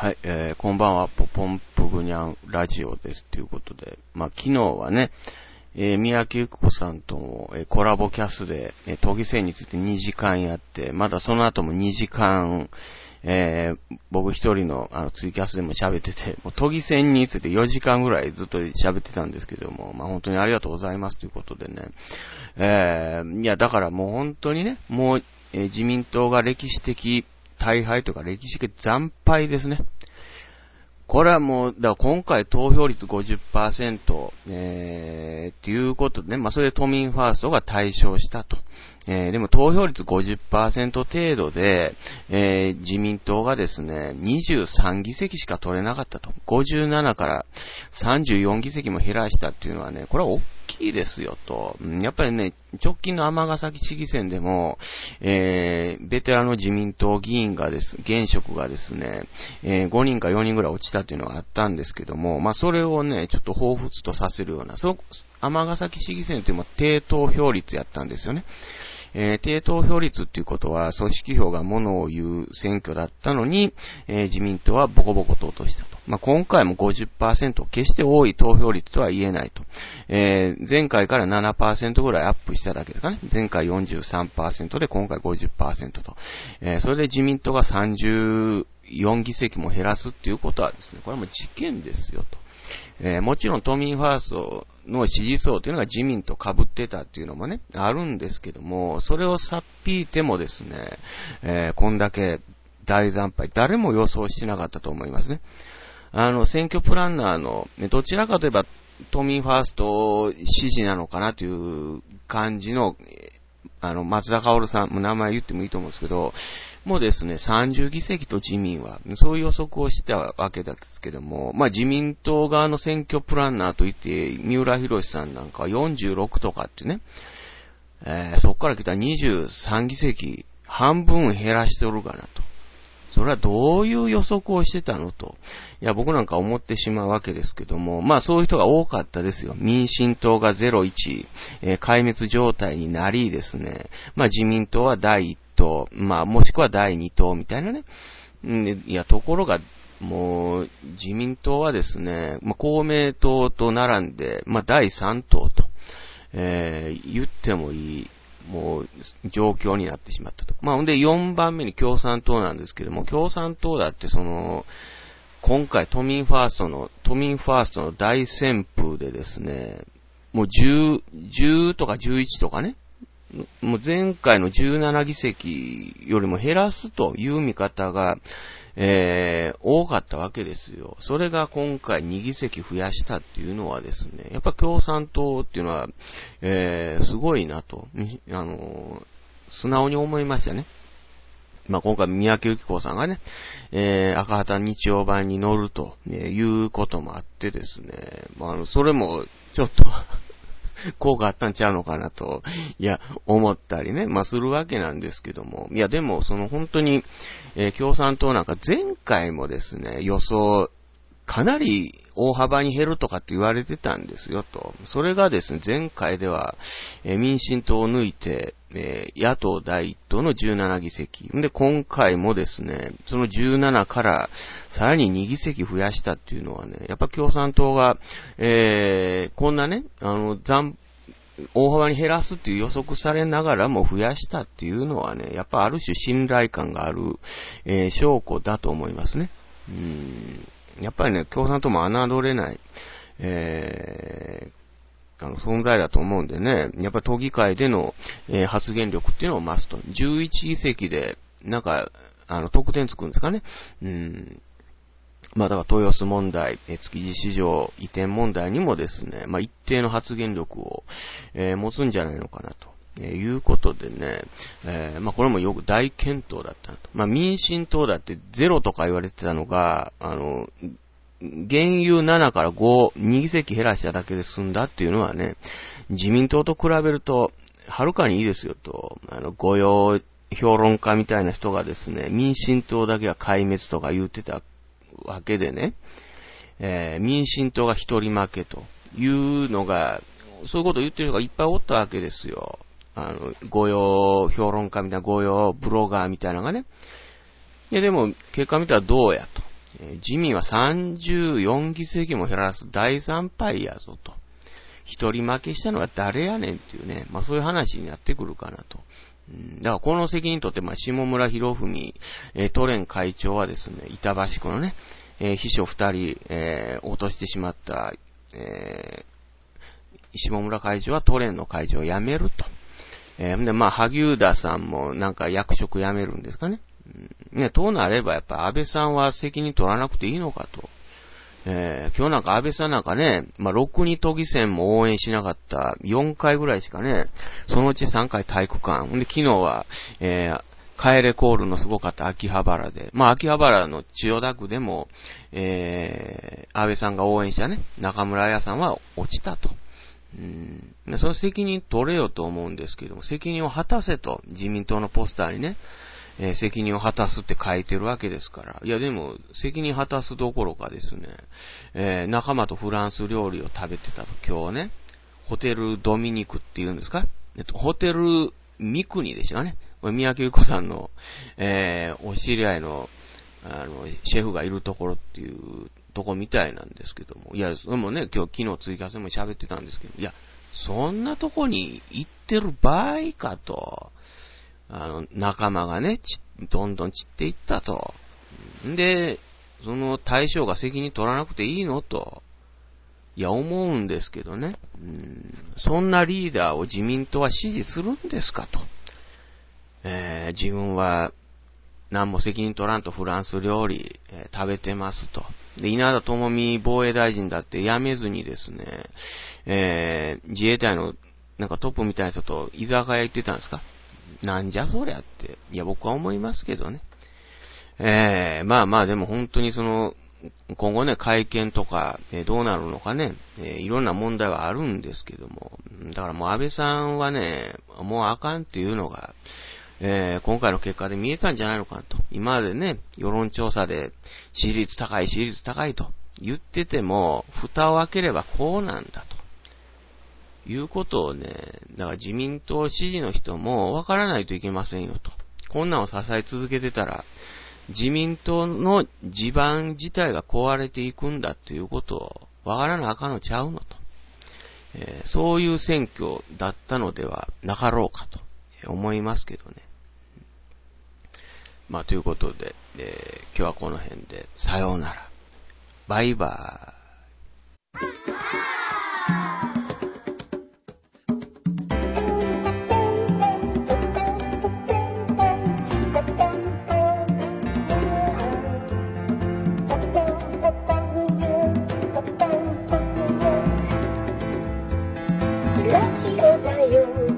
はい、こんばんは、ポポンプグニャンラジオです。ということで、昨日はね、三宅由紀子さんとも、コラボキャスで、都議選について2時間やって、まだその後も2時間、僕一人のツイキャスでも喋ってて、もう都議選について4時間ぐらいずっと喋ってたんですけども、本当にありがとうございますということでね。いや、だからもう本当にね、もう、自民党が歴史的大敗とか歴史的惨敗ですね。これはもう、だから今回投票率 50%、っていうことでね、それで都民ファーストが大勝したと。でも投票率 50% 程度で、自民党がですね、23議席しか取れなかったと。57から34議席も減らしたっていうのはね、これは大きいですよと。やっぱりね、直近の尼崎市議選でも、ベテランの自民党議員が現職がですね、5人か4人ぐらい落ちたっていうのがあったんですけども、それをね、ちょっと彷彿とさせるような、尼崎市議選というのは低投票率やったんですよね。低投票率っていうことは組織票がものを言う選挙だったのに、自民党はボコボコと落としたと。今回も 50% 決して多い投票率とは言えないと。前回から 7% ぐらいアップしただけですかね。前回 43% で今回 50% と。それで自民党が34議席も減らすっていうことはですね、これはもう事件ですよと。もちろん都民ファーストの支持層というのが自民と被ってたっていうのもね、あるんですけども、それをさっぴいてもですね、こんだけ大惨敗、誰も予想してなかったと思いますね。選挙プランナーの、どちらかといえば都民ファースト支持なのかなという感じの、松田薫さん、名前言ってもいいと思うんですけど、もうですね、30議席と自民は、そういう予測をしたわけですけども、自民党側の選挙プランナーといって、三浦博さんなんかは46とかってね、そこから来た23議席、半分減らしておるかなと。それはどういう予測をしてたのと。いや、僕なんか思ってしまうわけですけども、そういう人が多かったですよ。民進党が0-1、壊滅状態になりですね、自民党は第1党、もしくは第2党みたいなね。いや、ところが、もう、自民党はですね、公明党と並んで、第3党と、言ってもいい、もう、状況になってしまったと。ほんで4番目に共産党なんですけども、共産党だって今回都民ファーストの大旋風でですね、もう10とか11とかね、もう前回の17議席よりも減らすという見方が、多かったわけですよ。それが今回2議席増やしたっていうのはですね、やっぱ共産党っていうのは、すごいなと、素直に思いましたね。今回三宅由紀子さんがね、赤旗日曜版に乗るということもあってですね、それもちょっと効果あったんちゃうのかなと、思ったりね、するわけなんですけども、でも、本当に、共産党なんか前回もですね、予想、かなり大幅に減るとかって言われてたんですよと。それがですね、前回では、民進党を抜いて、野党第一党の17議席。で、今回もですね、その17からさらに2議席増やしたっていうのはね、やっぱ共産党が、こんなね、大幅に減らすっていう予測されながらも増やしたっていうのはね、やっぱある種信頼感がある、証拠だと思いますね。やっぱりね、共産党も侮れない、存在だと思うんでね、やっぱり都議会での、発言力っていうのを増すと。11議席で、得点つくんですかね。だから豊洲問題、築地市場移転問題にもですね、一定の発言力を、持つんじゃないのかなと。いうことでね、これもよく大健闘だったと。民進党だって0とか言われてたのが、現有7から5、2議席減らしただけで済んだっていうのはね、自民党と比べると、はるかにいいですよと、御用評論家みたいな人がですね、民進党だけは壊滅とか言ってたわけでね、民進党が一人負けというのが、そういうことを言ってる人がいっぱいおったわけですよ。御用評論家みたいな、御用ブロガーみたいなのがね。でも、結果見たらどうやと。 自民は34議席も減らす大惨敗やぞと。一人負けしたのは誰やねんっていうね、そういう話になってくるかなと。だからこの責任とって、下村博文、都連会長はですね、板橋区のね、秘書二人、落としてしまった、下村会長は都連の会長を辞めると。で、萩生田さんもなんか役職辞めるんですかね。となればやっぱ安倍さんは責任取らなくていいのかと。今日なんか安倍さんなんかね、ろくに都議選も応援しなかった4回ぐらいしかね、そのうち3回体育館。で、昨日は、帰れコールのすごかった秋葉原で、秋葉原の千代田区でも、安倍さんが応援したね、中村彩さんは落ちたと。その責任取れよと思うんですけども、責任を果たせと、自民党のポスターにね、責任を果たすって書いてるわけですから。いやでも、責任果たすどころかですね、仲間とフランス料理を食べてたと、今日ね、ホテルドミニクっていうんですか、ホテル三国でしょね。これ、宮城由子さんの、お知り合いの、シェフがいるところっていうとこみたいなんですけども。いや、それもね、昨日追加戦も喋ってたんですけど、いや、そんなとこに行ってる場合かと。仲間がね、どんどん散っていったと。で、その対象が責任取らなくていいのと。いや、思うんですけどね。そんなリーダーを自民党は支持するんですかと。自分は何も責任取らんとフランス料理、食べてますと。で、稲田朋美防衛大臣だって辞めずにですね、自衛隊のなんかトップみたいな人と居酒屋行ってたんですか。なんじゃそりゃって。いや、僕は思いますけどね。でも本当に今後ね、会見とか、どうなるのかね、いろんな問題はあるんですけども、だからもう安倍さんはね、もうあかんっていうのが、今回の結果で見えたんじゃないのかなと。今までね、世論調査で支持率高いと言ってても、蓋を開ければこうなんだと。いうことをね、だから自民党支持の人も分からないといけませんよと。こんなんを支え続けてたら、自民党の地盤自体が壊れていくんだということを分からなあかんのちゃうのと。そういう選挙だったのではなかろうかと思いますけどね。ということで、今日はこの辺で、さようなら。バイバーイ。 ラジオだよ